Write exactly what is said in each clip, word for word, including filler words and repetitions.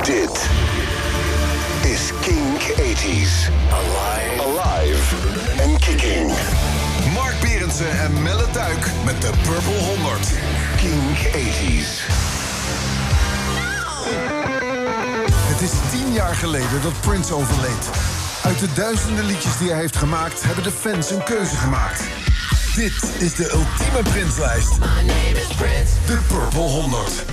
Dit is Kink tachtig. Alive. Alive and kicking. Mark Berendsen en Melle Tuik met de Purple honderd. Kink tachtig. Het is tien jaar geleden dat Prince overleed. Uit de duizenden liedjes die hij heeft gemaakt, hebben de fans een keuze gemaakt. Dit is de ultieme Prince-lijst. De Purple honderd.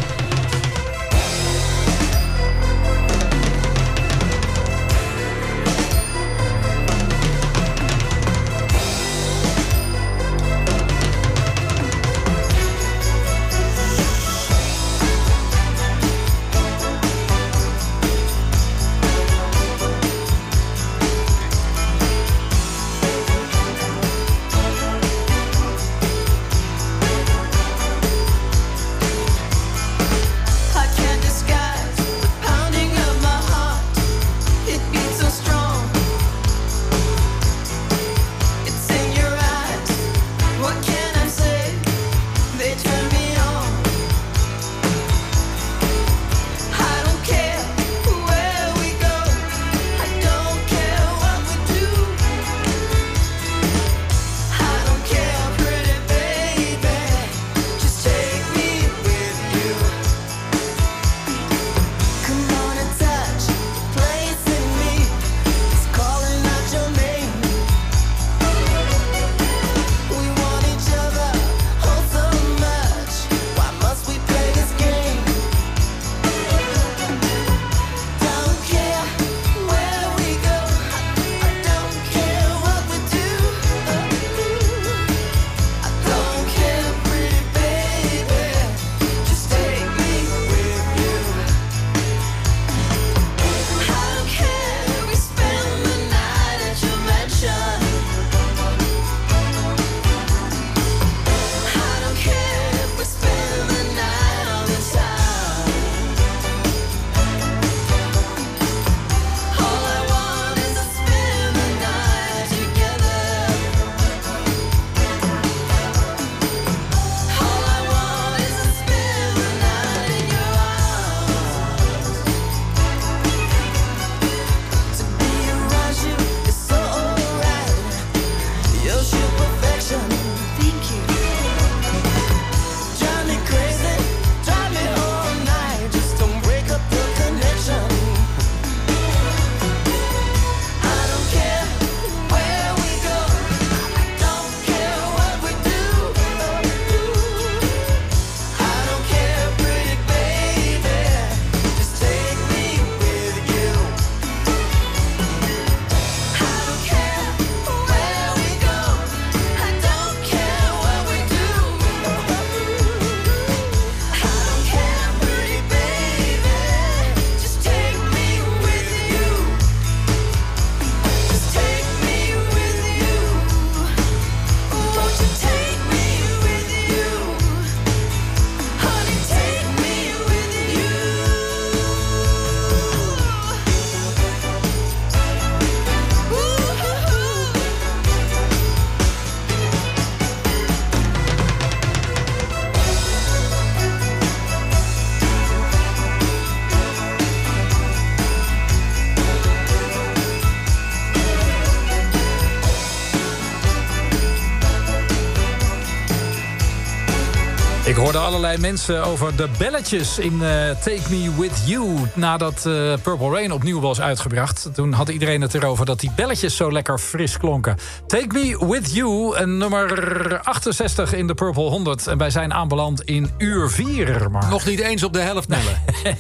Ik hoorde allerlei mensen over de belletjes in uh, Take Me With You. Nadat uh, Purple Rain opnieuw was uitgebracht. Toen had iedereen het erover dat die belletjes zo lekker fris klonken. Take Me With You, een nummer achtenzestig in de Purple honderd. En wij zijn aanbeland in uur vier. Maar... Nog niet eens op de helft, Melle.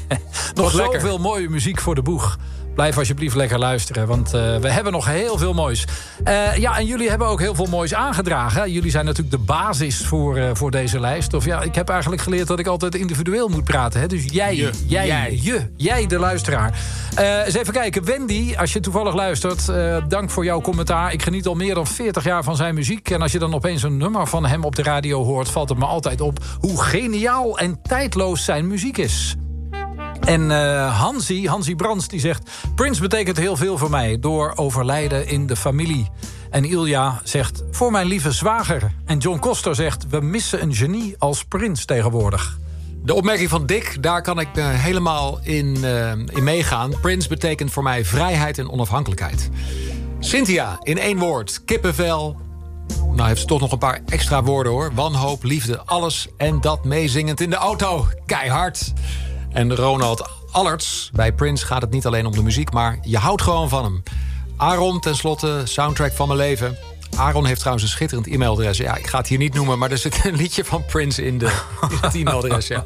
Nog zoveel mooie muziek voor de boeg. Blijf alsjeblieft lekker luisteren, want uh, we hebben nog heel veel moois. Uh, ja, en jullie hebben ook heel veel moois aangedragen. Jullie zijn natuurlijk de basis voor, uh, voor deze lijst. Of ja, ik heb eigenlijk geleerd dat ik altijd individueel moet praten. Hè? Dus jij, je, jij, jij, je, jij de luisteraar. Uh, eens even kijken, Wendy, als je toevallig luistert... Uh, dank voor jouw commentaar. Ik geniet al meer dan veertig jaar van zijn muziek. En als je dan opeens een nummer van hem op de radio hoort... valt het me altijd op hoe geniaal en tijdloos zijn muziek is. En uh, Hansi, Hansi Brands, die zegt... Prince betekent heel veel voor mij door overlijden in de familie. En Ilja zegt, voor mijn lieve zwager. En John Koster zegt, we missen een genie als Prince tegenwoordig. De opmerking van Dick, daar kan ik uh, helemaal in, uh, in meegaan. Prince betekent voor mij vrijheid en onafhankelijkheid. Cynthia, in één woord, kippenvel. Nou heeft ze toch nog een paar extra woorden hoor. Wanhoop, liefde, alles en dat meezingend in de auto. Keihard. En Ronald Allerts, bij Prince gaat het niet alleen om de muziek, maar je houdt gewoon van hem. Aaron, tenslotte, soundtrack van mijn leven. Aaron heeft trouwens een schitterend e-mailadres. Ja, ik ga het hier niet noemen, maar er zit een liedje van Prince in, de, in het e-mailadres, ja.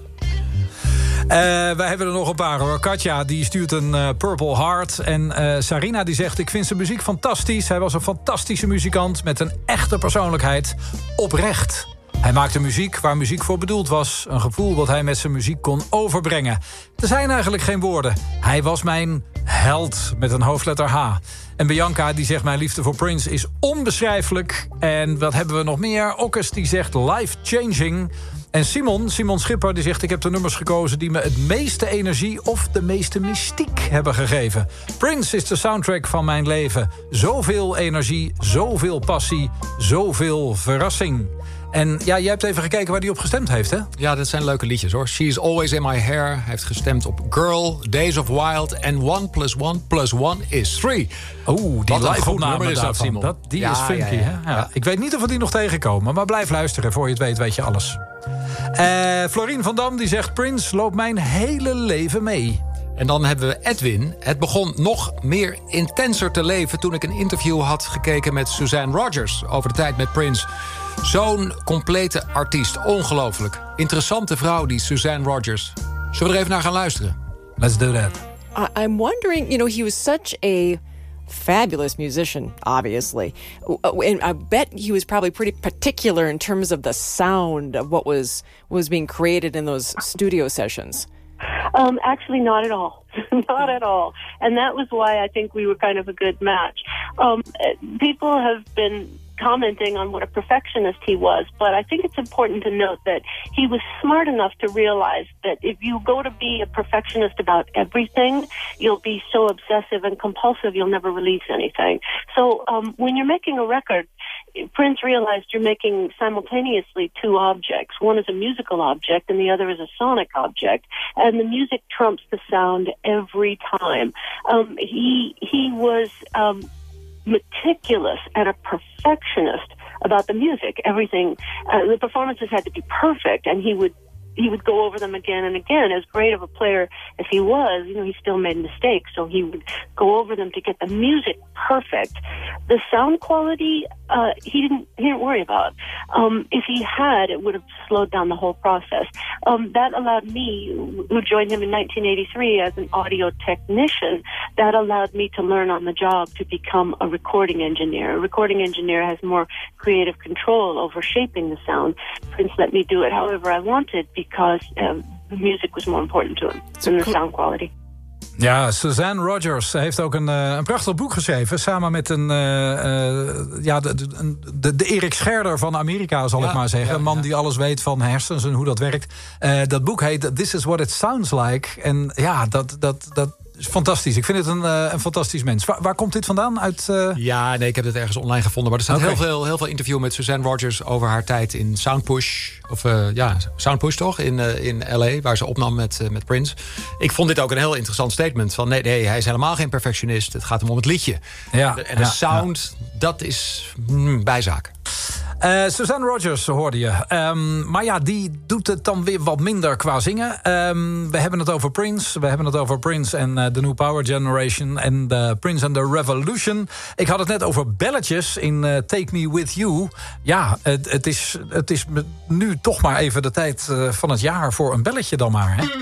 Uh, wij hebben er nog een paar hoor. Katja die stuurt een uh, Purple Heart. En uh, Sarina die zegt: ik vind zijn muziek fantastisch. Hij was een fantastische muzikant met een echte persoonlijkheid. Oprecht. Hij maakte muziek waar muziek voor bedoeld was. Een gevoel dat hij met zijn muziek kon overbrengen. Er zijn eigenlijk geen woorden. Hij was mijn held met een hoofdletter H. En Bianca die zegt: mijn liefde voor Prince is onbeschrijfelijk. En wat hebben we nog meer? Okkes die zegt life-changing. En Simon, Simon Schipper, die zegt: ik heb de nummers gekozen die me het meeste energie of de meeste mystiek hebben gegeven. Prince is de soundtrack van mijn leven. Zoveel energie, zoveel passie, zoveel verrassing. En ja, jij hebt even gekeken waar hij op gestemd heeft, hè? Ja, dat zijn leuke liedjes, hoor. She's Always in My Hair. Hij heeft gestemd op Girl, Days of Wild en One plus One plus One is Three. Oeh, die live opname is dat, Simon. Dat, die ja, is funky, ja, ja. hè? Ja. Ja. Ik weet niet of we die nog tegenkomen, maar blijf luisteren. Voor je het weet, weet je alles. Uh, Florien van Dam die zegt: Prince loopt mijn hele leven mee. En dan hebben we Edwin. Het begon nog meer intenser te leven toen ik een interview had gekeken met Suzanne Rogers over de tijd met Prince. Zo'n complete artiest. Ongelooflijk. Interessante vrouw, die Suzanne Rogers. Zullen we er even naar gaan luisteren? Let's do that. I- I'm wondering, you know, he was such a fabulous musician, obviously. And I bet he was probably pretty particular in terms of the sound of what was was being created in those studio sessions. Um, actually, not at all. Not at all. And that was why I think we were kind of a good match. Um, people have been commenting on what a perfectionist he was, but I think it's important to note that he was smart enough to realize that if you go to be a perfectionist about everything, you'll be so obsessive and compulsive you'll never release anything. So um, when you're making a record, Prince realized you're making simultaneously two objects. One is a musical object and the other is a sonic object. And the music trumps the sound every time. Um, he, he was um, meticulous and a perfectionist about the music. Everything, uh, the performances had to be perfect, and he would he would go over them again and again. As great of a player as he was, you know, he still made mistakes, so he would go over them to get the music perfect. The sound quality, uh, he didn't he didn't worry about. Um, if he had, it would have slowed down the whole process. Um, that allowed me, who joined him in nineteen eighty-three as an audio technician, that allowed me to learn on the job to become a recording engineer. A recording engineer has more creative control over shaping the sound. Prince let me do it however I wanted, because um, the music was more important to him than the sound quality. Ja, Suzanne Rogers. Ze heeft ook een, uh, een prachtig boek geschreven. Samen met een, uh, uh, ja, de, de, de Erik Scherder van Amerika, zal ja, ik maar zeggen. Ja, een man ja. die alles weet van hersens en hoe dat werkt. Uh, dat boek heet This is what it sounds like. En ja, dat... dat, dat is fantastisch. Ik vind het een, uh, een fantastisch mens. Waar, waar komt dit vandaan? Uit, uh... Ja, nee, ik heb het ergens online gevonden. Maar er staat okay. heel, veel, heel veel interview met Suzanne Rogers over haar tijd in Soundpush. Of uh, ja, Soundpush toch? In, uh, in L A, waar ze opnam met, uh, met Prince. Ik vond dit ook een heel interessant statement. Van nee, nee, hij is helemaal geen perfectionist. Het gaat hem om het liedje. Ja, en de ja, sound, ja. dat is mm, bijzaak. Uh, Suzanne Rogers hoorde je. Um, maar ja, die doet het dan weer wat minder qua zingen. Um, we hebben het over Prince. We hebben het over Prince en uh, The New Power Generation. En uh, Prince and the Revolution. Ik had het net over belletjes in uh, Take Me With You. Ja, het, het, is, het is nu toch maar even de tijd uh, van het jaar voor een belletje dan maar, hè?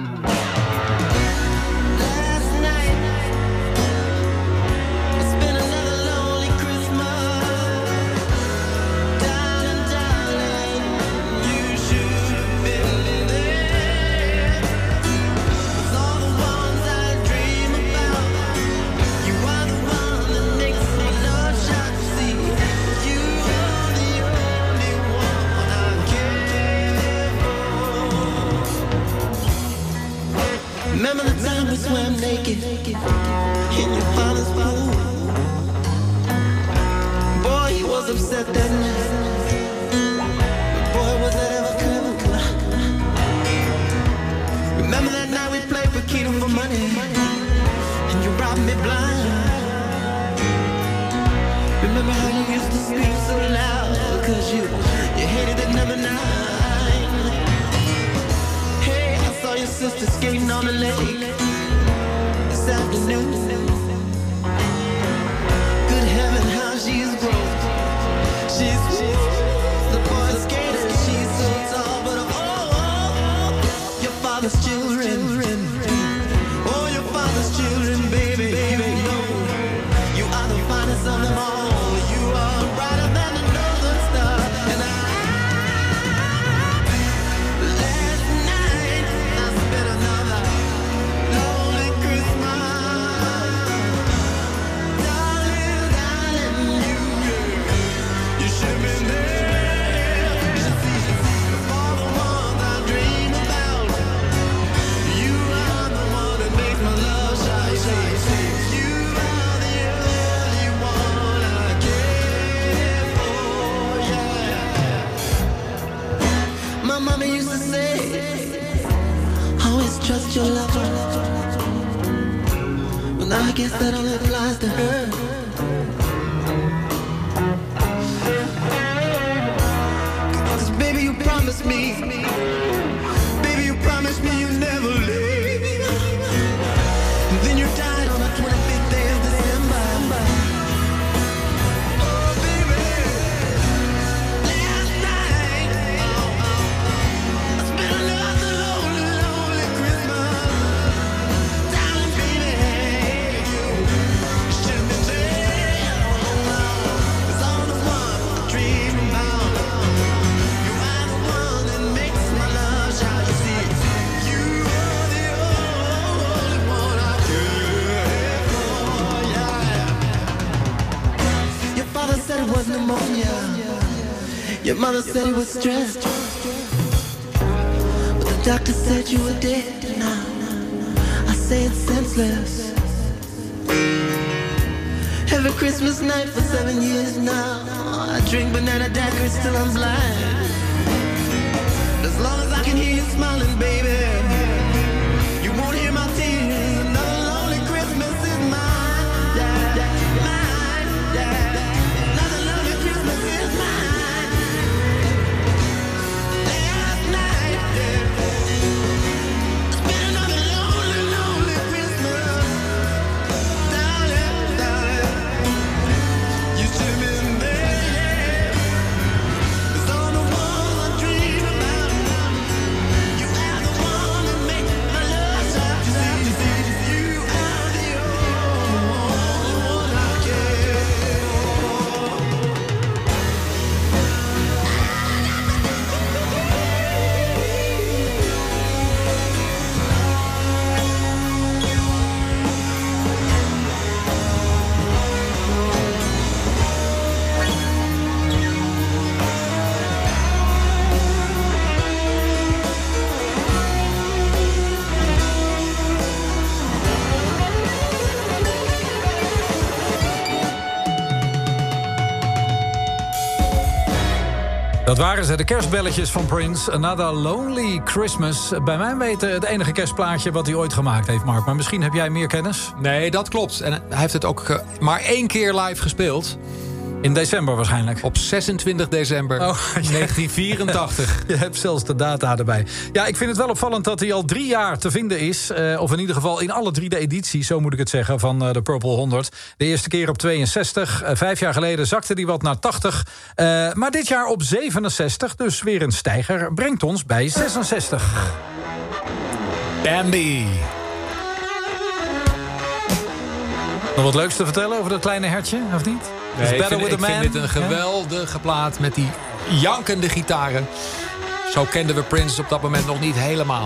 Remember the time we swam naked in your father's pool? Boy, he was upset that night. Boy, was that ever coming? night we played for Kingdom for money, and you robbed me blind. Remember how you used to speak so loud, cause you, you hated the number nine. Hey, I saw your sister skating on the lake this afternoon. Good heaven, how she's grown. She's, she's the boy skater, she's so tall, but oh, oh, oh, your father's children. Oh, your father's children, baby, baby, no. You are the finest of them all. You are brighter than the northern star. And I, last night, I spent another lonely Christmas. Darling, darling, you, you should have been there. For the ones I dream about, you are the one that makes my love shine, shine, shine. You are the only one I care for, yeah. My mama used to say, always trust your lover. Well, now I guess that only applies to her. Cause baby, you promised me, baby, you promised me you'd never leave. And then you died on the twenty-fifth day of December. Oh, baby, last night I spent another lonely, lonely Christmas. Darling, baby, you should have been there. 'Cause I'm the one I dream about. You are the one that makes my love shine. You see, you are the only one I care for, yeah. Your father said it was pneumonia. Your mother said he was stressed. But the doctor said you were dead. Now I say it's senseless. Every Christmas night for seven years now, I drink banana daiquiris till I'm blind. As long as I can hear you smiling, baby, you won't hear my tears. Another lonely Christmas is mine, yeah, mine, yeah. Another lonely Christmas is mine. Last night, yeah, it's been another lonely, lonely Christmas. Darling, darling, you should have been there, yeah. 'Cause all the ones I dream about, you are the one that makes my love shine. You see, you see, you are the only one I care for. Dat waren ze, de kerstbelletjes van Prince. Another Lonely Christmas. Bij mijn weten het enige kerstplaatje wat hij ooit gemaakt heeft, Mark. Maar misschien heb jij meer kennis? Nee, dat klopt. En hij heeft het ook uh, maar één keer live gespeeld. In december waarschijnlijk. Op zesentwintig december oh, ja. negentien vierentachtig. Je hebt zelfs de data erbij. Ja, ik vind het wel opvallend dat hij al drie jaar te vinden is. Uh, of in ieder geval in alle drie de edities, zo moet ik het zeggen, van uh, de Purple honderd. De eerste keer op tweeënzestig. Uh, vijf jaar geleden zakte hij wat naar tachtig. Uh, maar dit jaar op zevenenzestig. Dus weer een stijger. Brengt ons bij zesenzestig. Bambi. Nog wat leuks te vertellen over dat kleine hertje, of niet? Nee, ik vind, ik vind dit een geweldige plaat met die jankende gitaren. Zo kenden we Prince op dat moment nog niet helemaal.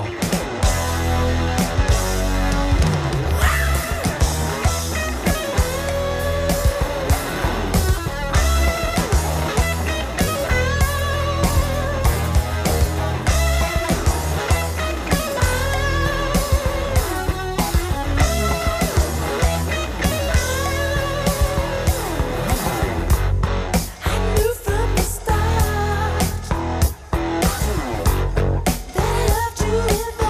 If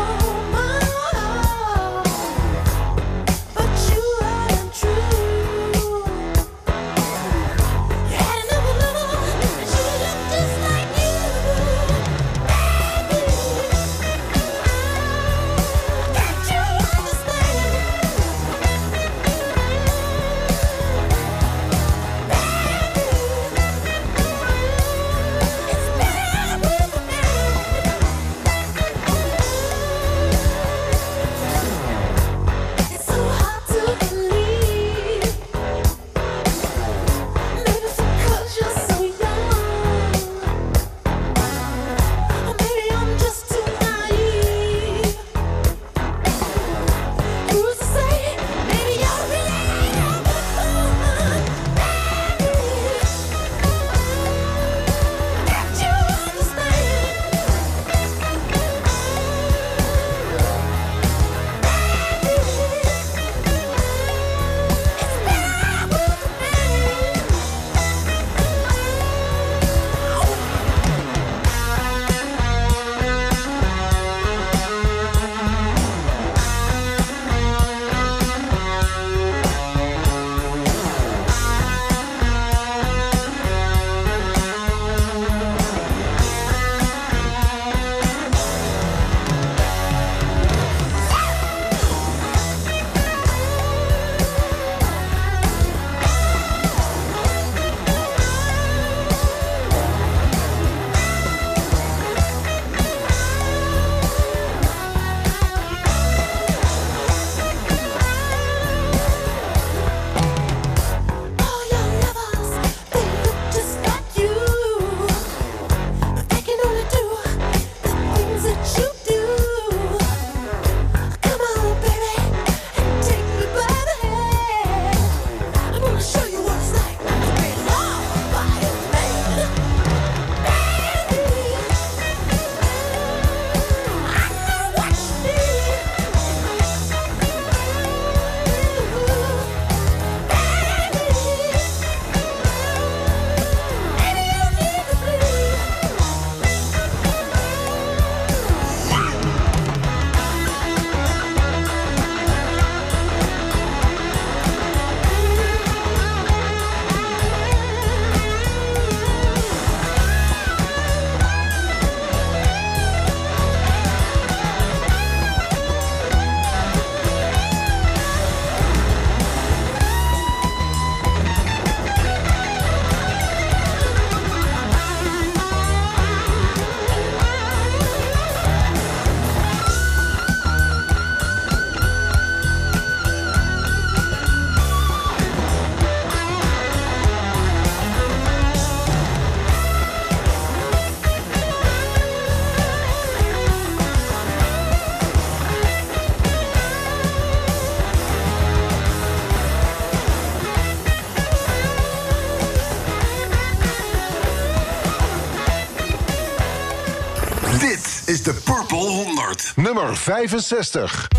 Chart. Nummer vijfenzestig.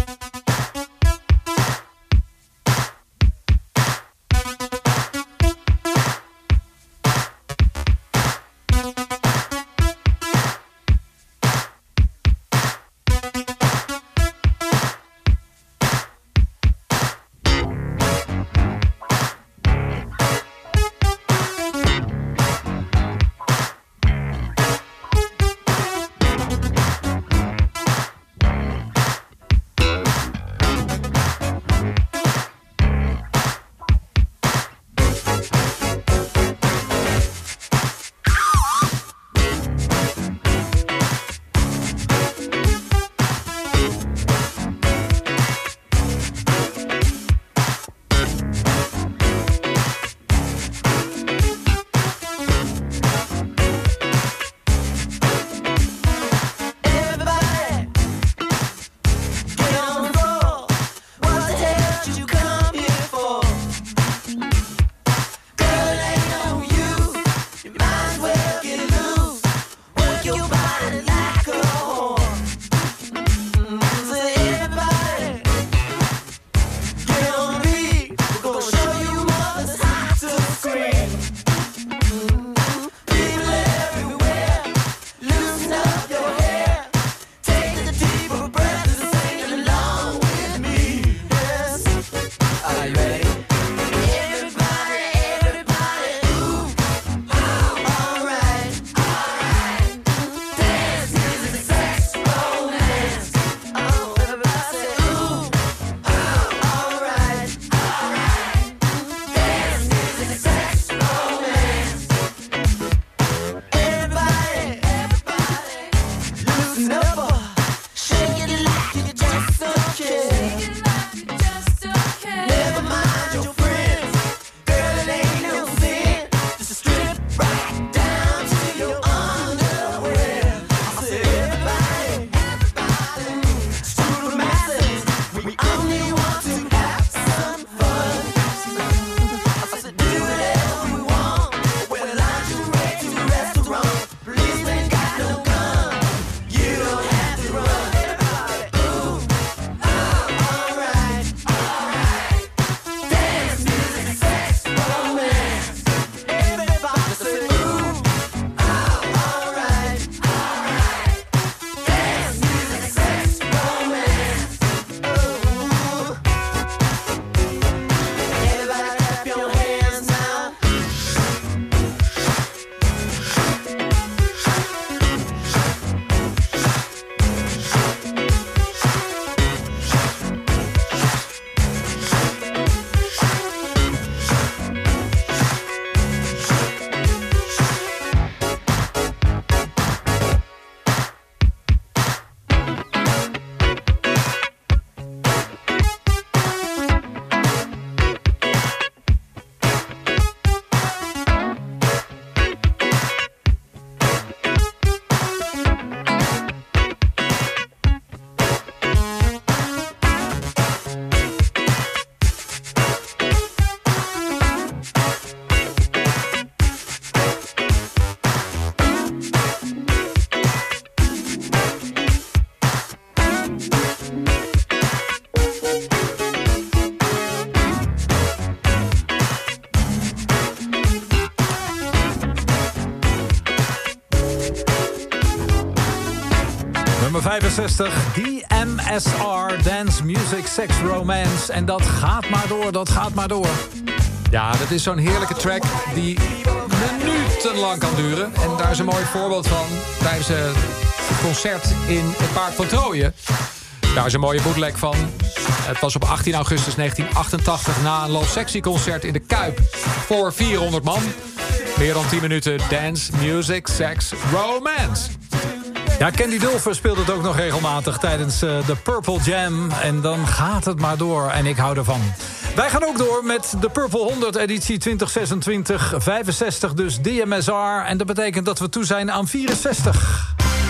vijfenzestig, D M S R, Dance, Music, Sex, Romance. En dat gaat maar door, dat gaat maar door. Ja, dat is zo'n heerlijke track die minutenlang kan duren. En daar is een mooi voorbeeld van tijdens het concert in het Park van Troje. Daar is een mooie bootleg van. Het was op achttien augustus negentien achtentachtig na een Love Sexy concert in de Kuip voor vierhonderd man. Meer dan tien minuten dance, music, sex, romance. Ja, Candy Dulfer speelt het ook nog regelmatig tijdens uh, de Purple Jam. En dan gaat het maar door en ik hou ervan. Wij gaan ook door met de Purple honderd editie twintig zesentwintig. vijfenzestig dus D M S R. En dat betekent dat we toe zijn aan vierenzestig.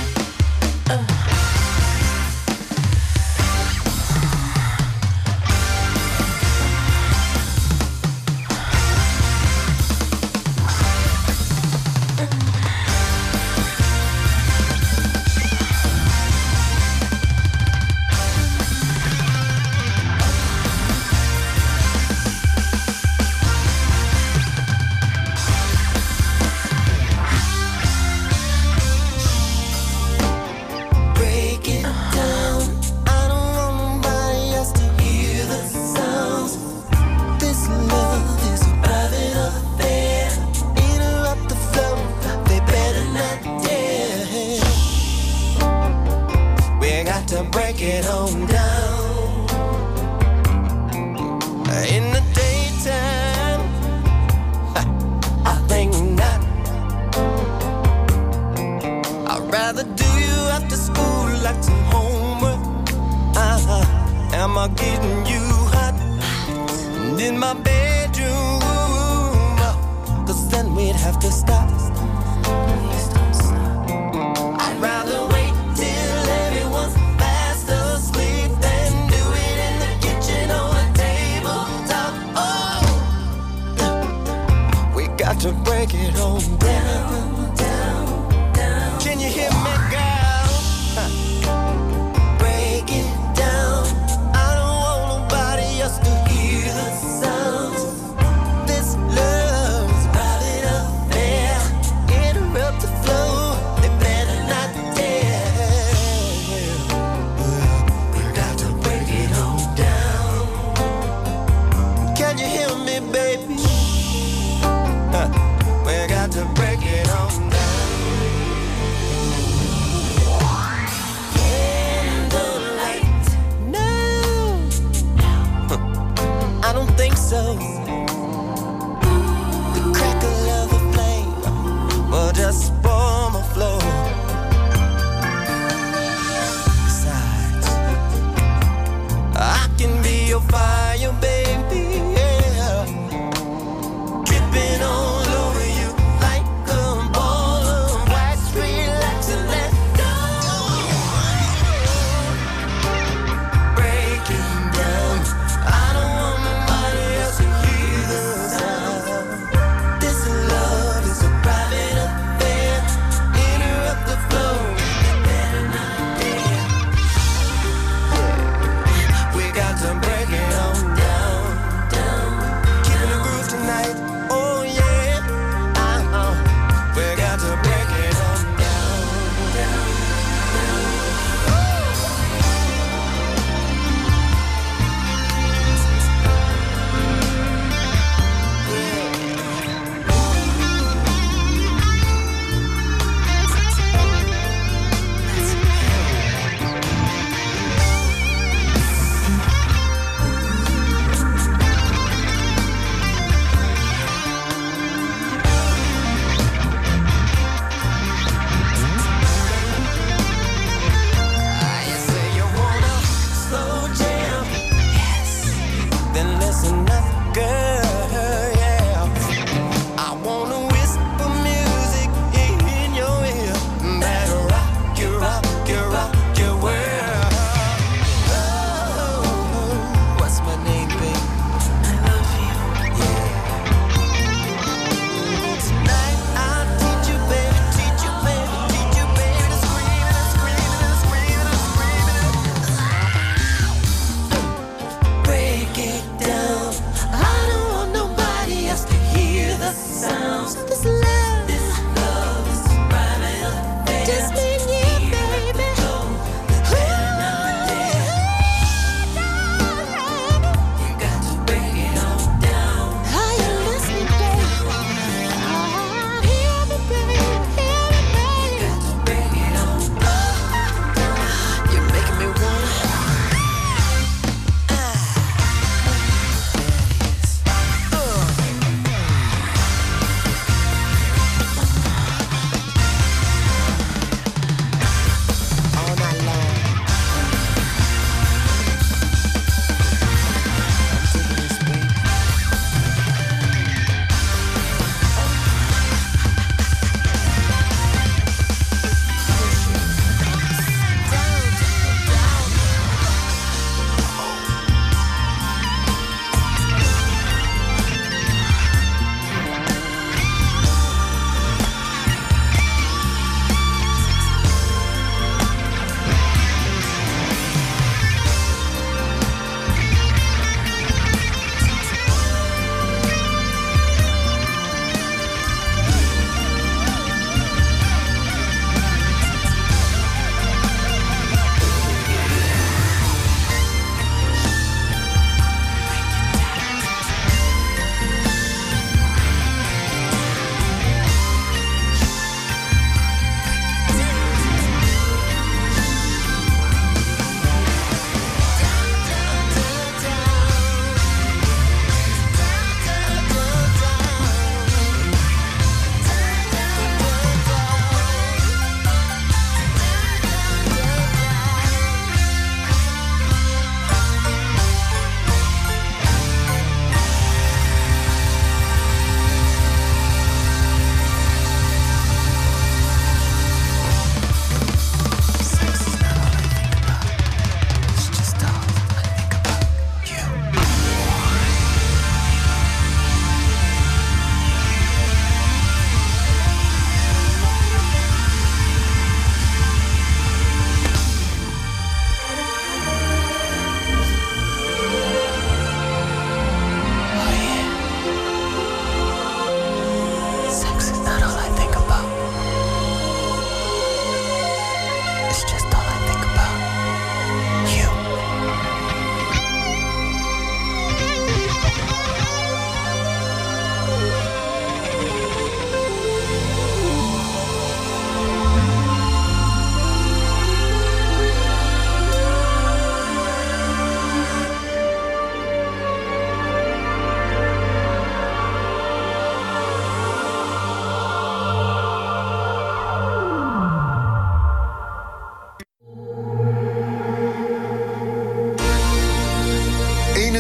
Uh. start getting you hot. And in my bedroom, cause then we'd have to stop. I'd rather wait till everyone's fast asleep than do it in the kitchen or a tabletop. Oh, we got to break it on down, down, down. Can you hear me, girl? Break it down. I don't want nobody else to hear the sounds. This love is private affair. Interrupt the flow. They better not dare. We got to break it on down. Can you hear me, baby? Huh. We got to break it on down. Candlelight, no, I don't think so. The crackle of a flame will just spoil my flow. Besides, I can be your fire, baby, yeah. Dripping all over you like a ball of wax. Relax and let go. Breaking down. I don't want nobody else to hear the sound. This love is a private affair. Interrupt the flow. Better not dare. We got to break it on down.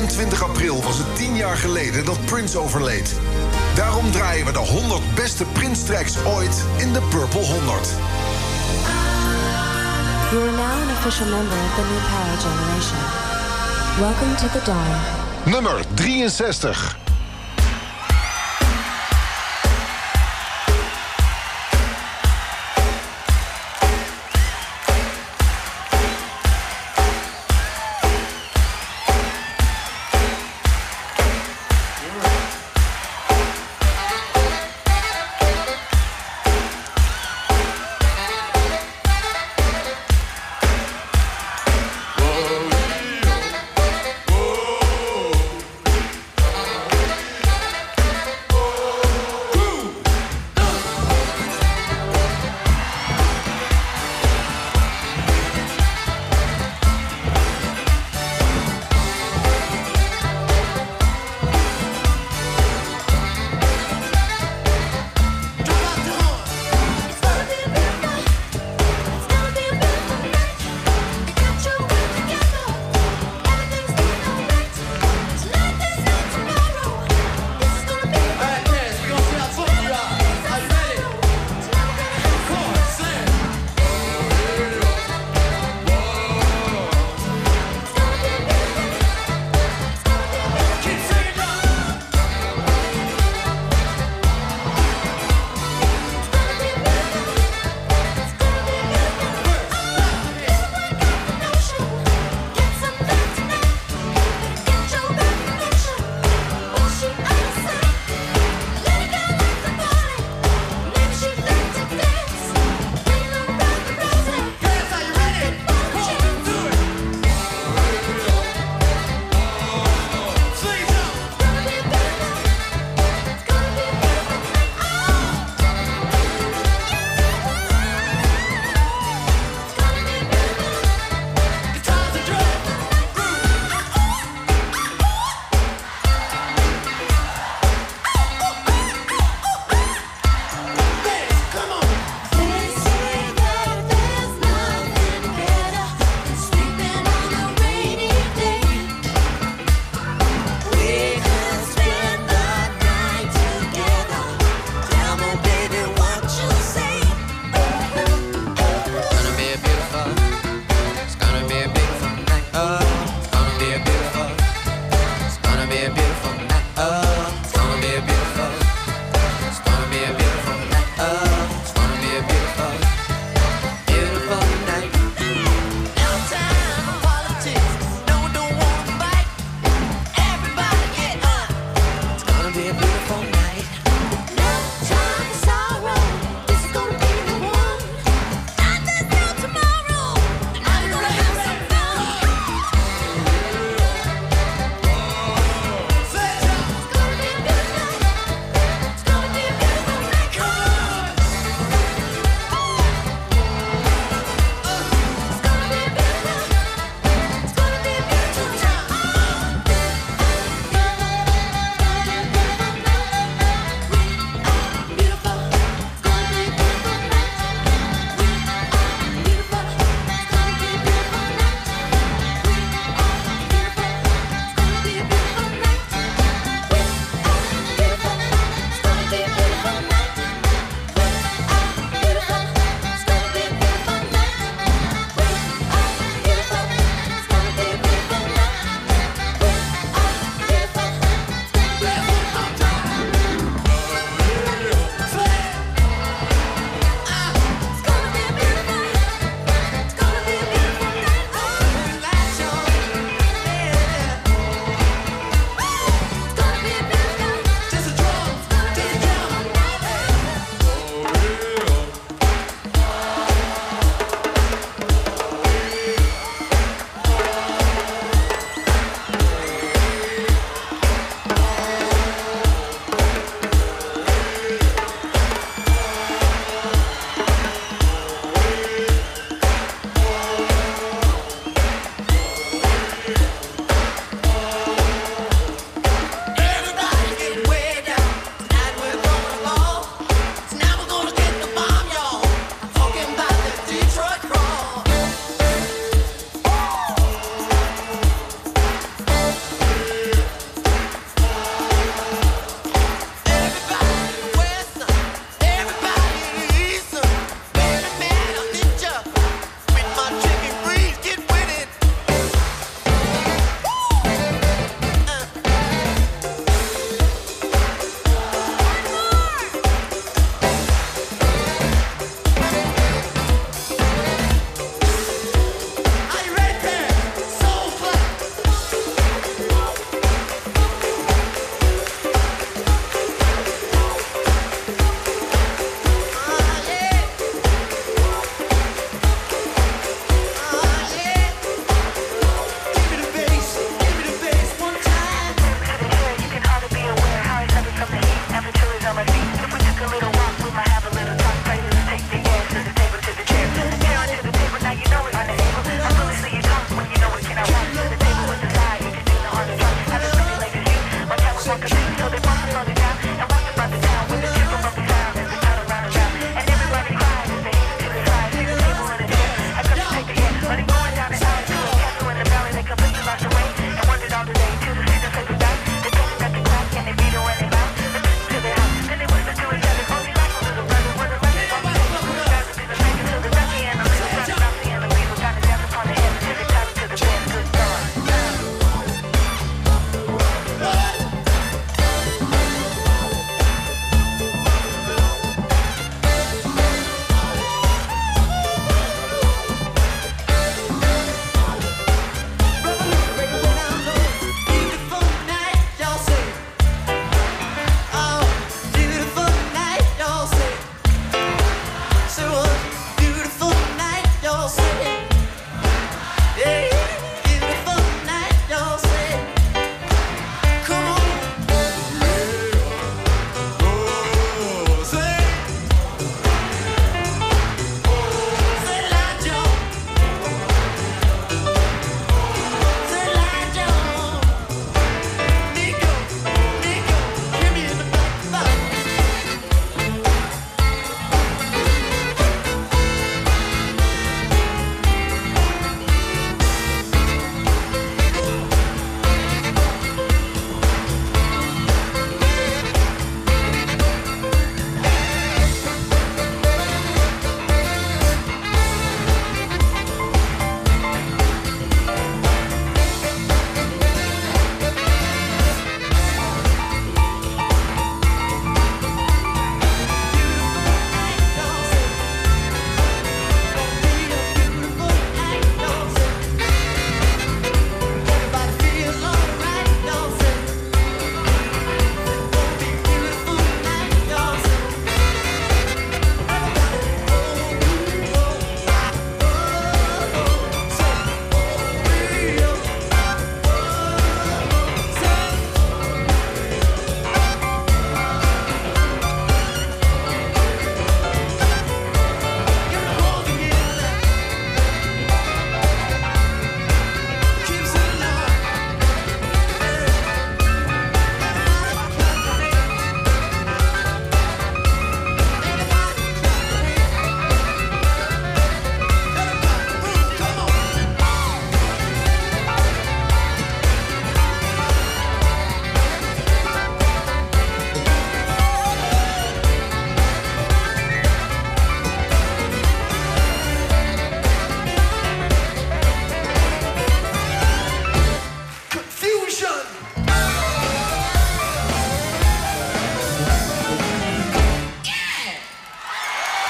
eenentwintig april was het tien jaar geleden dat Prince overleed. Daarom draaien we de honderd beste Prince-tracks ooit in de Purple honderd. You are now an official member of the New Power Generation. Welcome to the dawn. Nummer drieënzestig.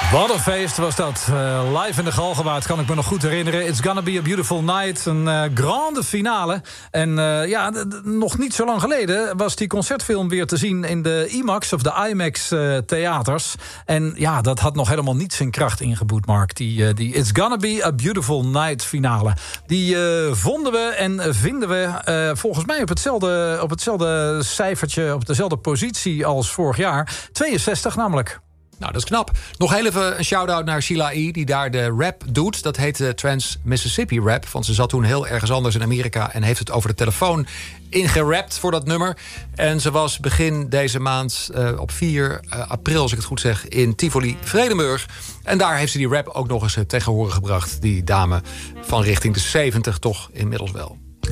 Wat een feest was dat. Uh, live in de Galgenwaard, kan ik me nog goed herinneren. It's Gonna Be a Beautiful Night. Een uh, grande finale. En uh, ja, d- d- nog niet zo lang geleden was die concertfilm weer te zien in de IMAX of de IMAX uh, theaters. En ja, dat had nog helemaal niet zijn kracht ingeboet, Mark. Die, uh, die It's Gonna Be a Beautiful Night finale. Die uh, vonden we en vinden we uh, volgens mij op hetzelfde, op hetzelfde cijfertje, op dezelfde positie als vorig jaar. tweeënzestig namelijk. Nou, dat is knap. Nog heel even een shout-out naar Sheila E., die daar de rap doet. Dat heet de Trans-Mississippi Rap. Want ze zat toen heel ergens anders in Amerika en heeft het over de telefoon ingerapt voor dat nummer. En ze was begin deze maand uh, op vier april, als ik het goed zeg, in Tivoli Vredenburg. En daar heeft ze die rap ook nog eens tegen horen gebracht. Die dame van richting de zeventig toch inmiddels wel.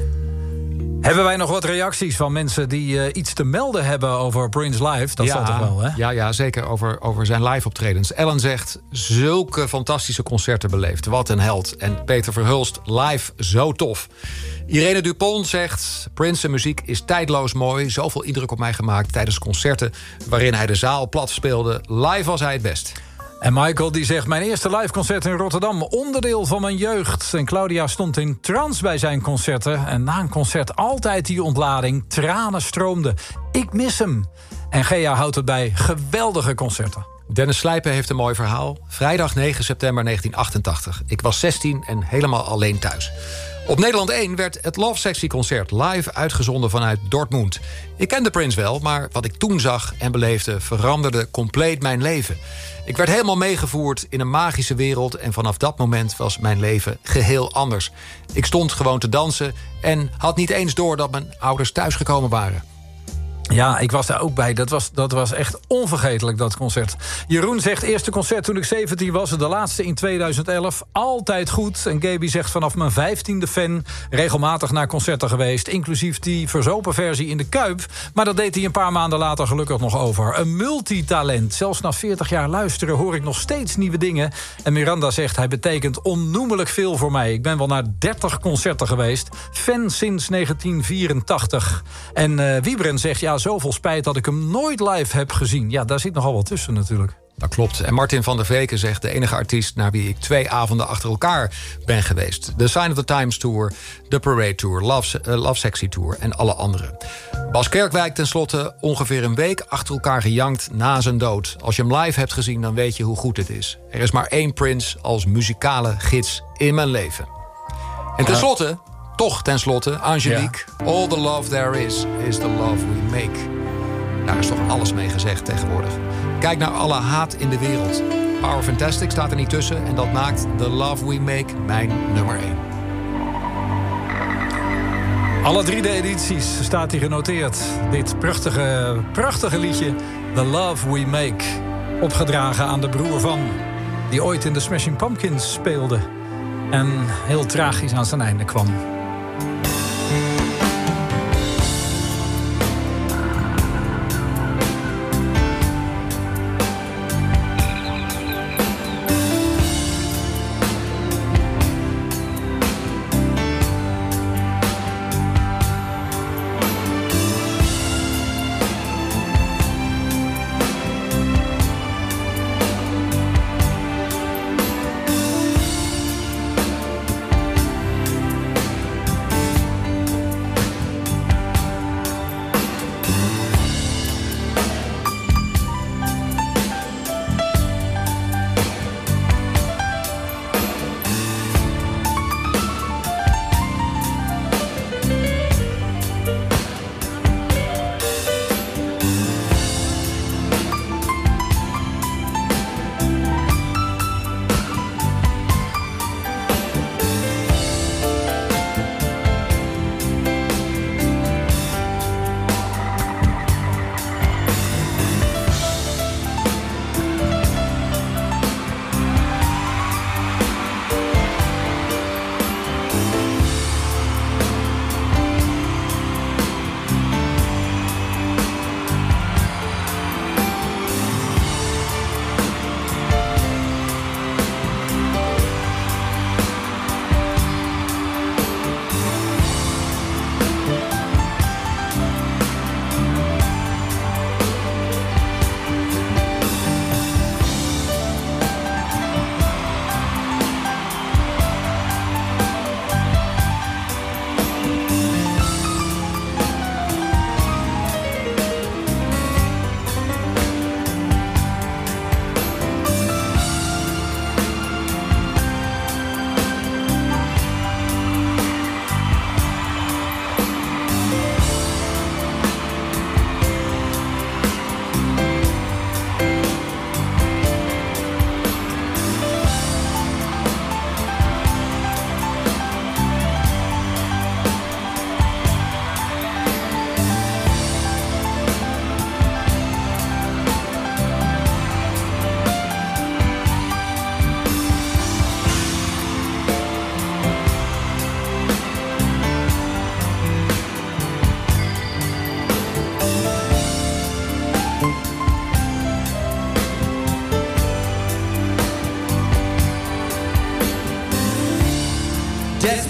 Hebben wij nog wat reacties van mensen die uh, iets te melden hebben over Prince Live? Dat ja, zal toch wel, hè? Ja, ja, zeker over, over zijn live optredens. Ellen zegt, zulke fantastische concerten beleefd. Wat een held. En Peter Verhulst, live zo tof. Irene Dupont zegt, Prince muziek is tijdloos mooi. Zoveel indruk op mij gemaakt tijdens concerten waarin hij de zaal plat speelde. Live was hij het best. En Michael die zegt, mijn eerste liveconcert in Rotterdam, onderdeel van mijn jeugd. En Claudia stond in trance bij zijn concerten. En na een concert altijd die ontlading, tranen stroomden. Ik mis hem. En Gea houdt het bij geweldige concerten. Dennis Slijpen heeft een mooi verhaal. Vrijdag negen september negentien achtentachtig. Ik was zestien en helemaal alleen thuis. Op Nederland één werd het Love Sexy concert live uitgezonden vanuit Dortmund. Ik kende Prince wel, maar wat ik toen zag en beleefde veranderde compleet mijn leven. Ik werd helemaal meegevoerd in een magische wereld en vanaf dat moment was mijn leven geheel anders. Ik stond gewoon te dansen en had niet eens door dat mijn ouders thuisgekomen waren. Ja, ik was daar ook bij. Dat was, dat was echt onvergetelijk, dat concert. Jeroen zegt, eerste concert toen ik zeventien was... de laatste in tweeduizend elf. Altijd goed. En Gaby zegt, vanaf mijn vijftiende fan... regelmatig naar concerten geweest. Inclusief die verzopen versie in de Kuip. Maar dat deed hij een paar maanden later gelukkig nog over. Een multitalent. Zelfs na veertig jaar luisteren hoor ik nog steeds nieuwe dingen. En Miranda zegt, hij betekent onnoemelijk veel voor mij. Ik ben wel naar dertig concerten geweest. Fan sinds negentien vierentachtig. En uh, Wiebren zegt, ja, zoveel spijt dat ik hem nooit live heb gezien. Ja, daar zit nogal wat tussen natuurlijk. Dat klopt. En Martin van der Veken zegt, de enige artiest naar wie ik twee avonden achter elkaar ben geweest. The Sign of the Times Tour, The Parade Tour, Love, uh, Love Sexy Tour en alle andere. Bas Kerkwijk tenslotte ongeveer een week achter elkaar gejankt na zijn dood. Als je hem live hebt gezien, dan weet je hoe goed het is. Er is maar één Prince als muzikale gids in mijn leven. En tenslotte, toch tenslotte, Angelique. Ja. All the love there is, is the love we make. Daar is toch alles mee gezegd tegenwoordig. Kijk naar alle haat in de wereld. Power Fantastic staat er niet tussen en dat maakt The Love We Make mijn nummer één. Alle drie de edities staat hier genoteerd. Dit prachtige, prachtige liedje, The Love We Make. Opgedragen aan de broer van, die ooit in de Smashing Pumpkins speelde. En heel tragisch aan zijn einde kwam.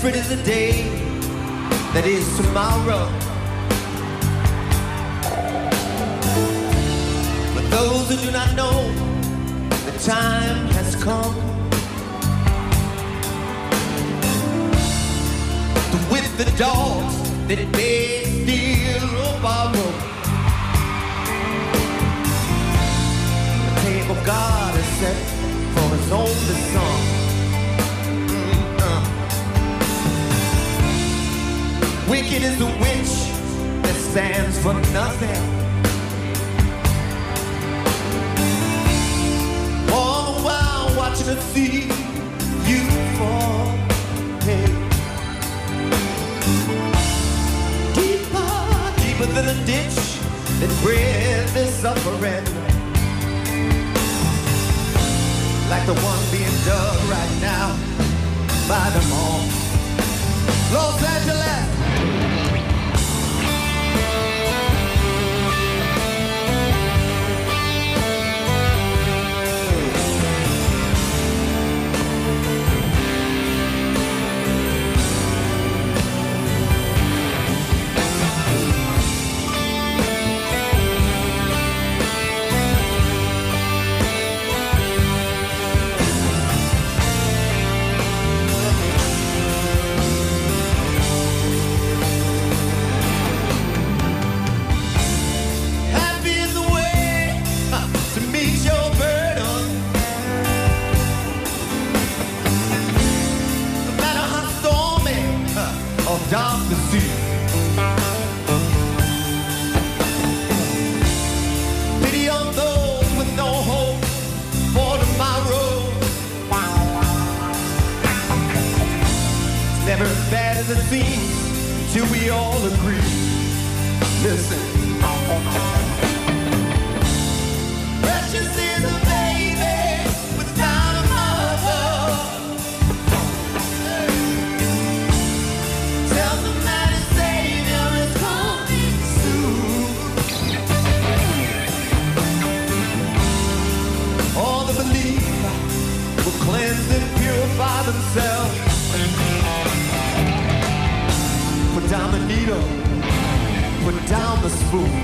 different is the day that is tomorrow. But those who do not know, the time has come to whip the dogs that may steal up our road. The table God has set for his only son. Mm-hmm. Wicked is the witch that stands for nothing. All the while watching her see you fall. Hey. Deeper than a ditch that bred this suffering, like the one being dug right now by them all. Los Angeles. Dark the sea. Pity on those with no hope for tomorrow. It's never as bad as it seems till we all agree. Listen. Precious is a baby without a mother. Tell them that his Savior is coming soon. All the believer will cleanse and purify themselves. Put down the needle, put down the spoon.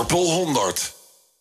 Purple honderd.